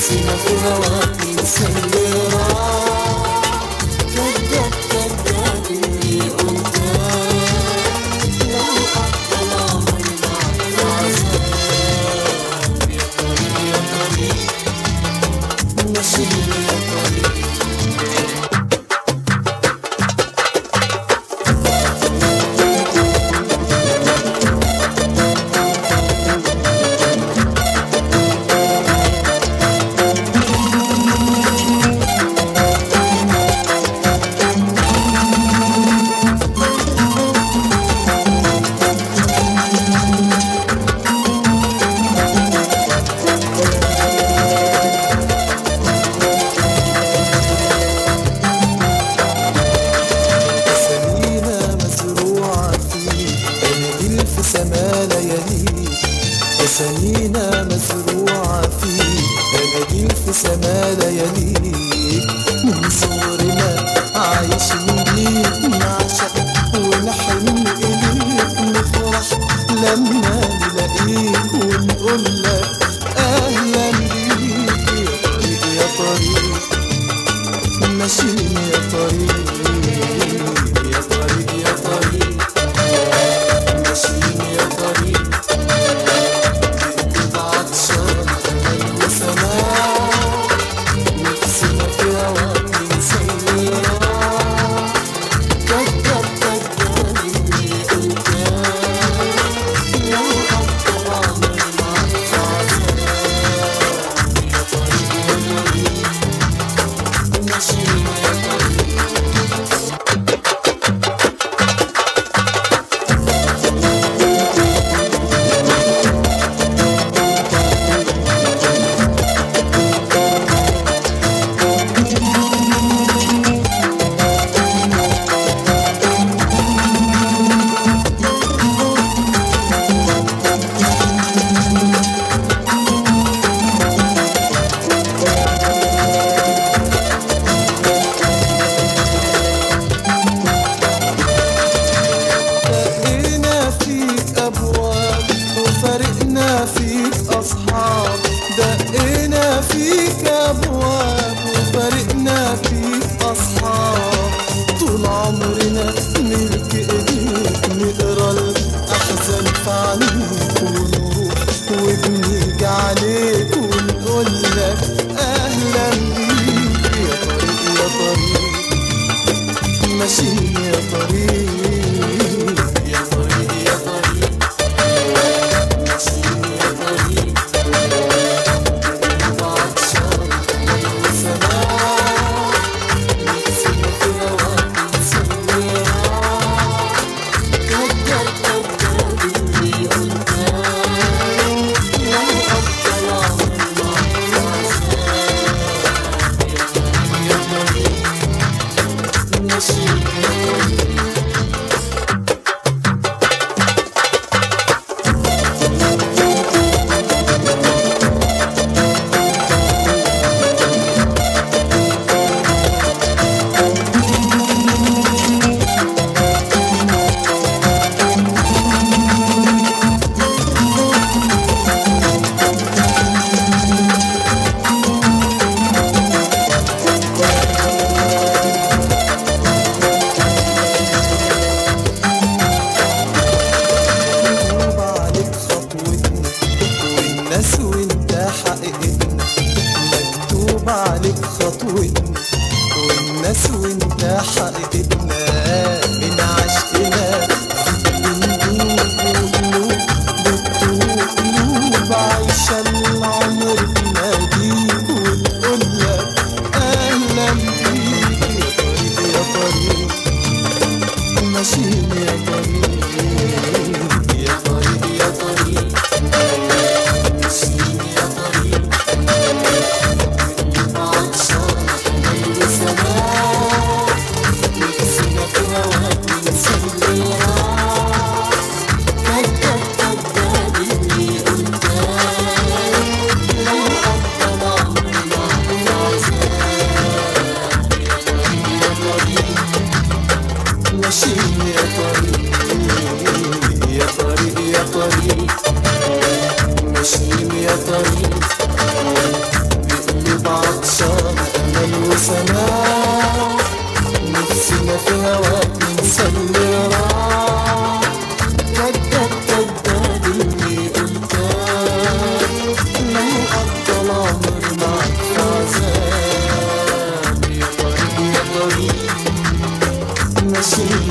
نفسنا في هواك مسيرة. كذاب كذاب اللي قلتاه، لو قضى العمر معك عذاب. يا طريق يا طريق مشيني يا طريق. أسامينا مزروعة فيك، أناجيل في سما لياليك. من صغرنا عايشين ليك، نعشق ونحن إليك، نفرح لما نلاقيك ونقول لك أهلا بيك. يا طريق يا طريق ماشيين يا طريق، يا طريق يا طريق ماشيين يا طريق. وفارقنا فيك أصحاب، دقينا فيك أبواب وفارقنا فيك أصحاب. طول عمرنا ملك إيديك، نقرا الأحزان في عينيك ونروح وبنيجي عليك ونقول لك أهلا بيك. يا طريق يا طريق ماشيين يا طريق، يا طريق يا طريق ماشيين يا طريق. بعطشان والسماء نفسنا في هواك مسيرة. كذاب كذاب اللي قلتاه، لو قضى العمر معك عذاب. يا طريق يا طريق ماشيين يا طريق. وانت حقيقتنا، مكتوب عليك خطوتنا والناس وانت حقيقتنا. من عشقنا بندوب وقلوب بتدوب قلوب، عايشة العمر بناديك ونقول لك أهلا بيك. يا طريق ماشيين يا طريق، يا طريق يا طريق ماشيين يا طريق. بعطشان والسماء نفسنا في هواك العمر معك في عذاب. يا طريق يا طريق ماشي